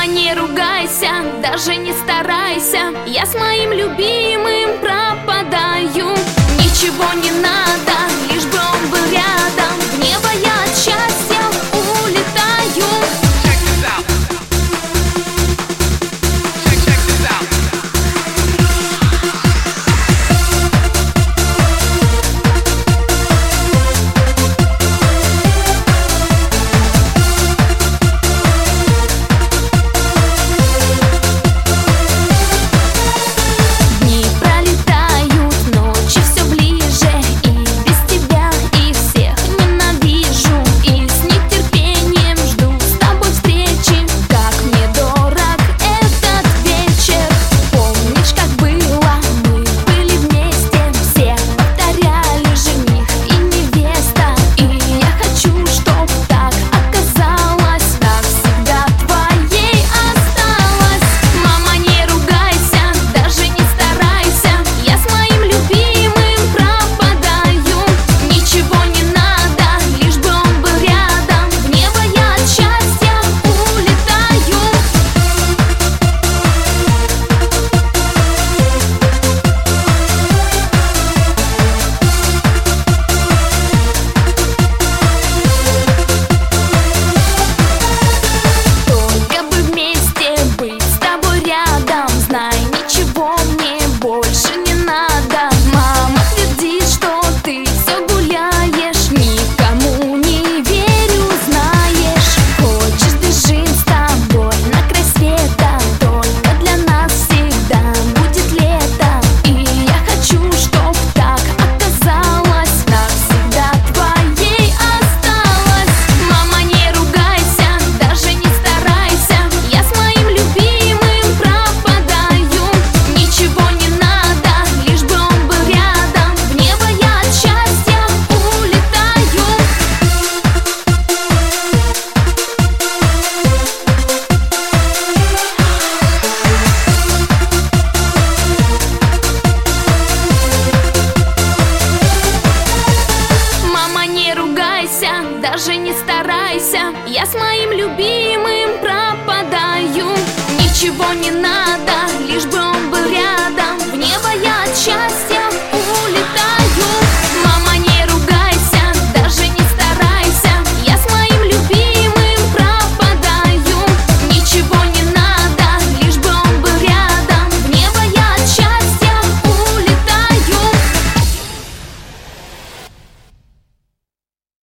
Мама, не ругайся, даже не старайся, я с моим любимым пропадаю. Ничего не надо, лишь бы он был рядом, в небо я от счастья улетаю. Даже не старайся, я с моим любимым пропадаю. Ничего не надо,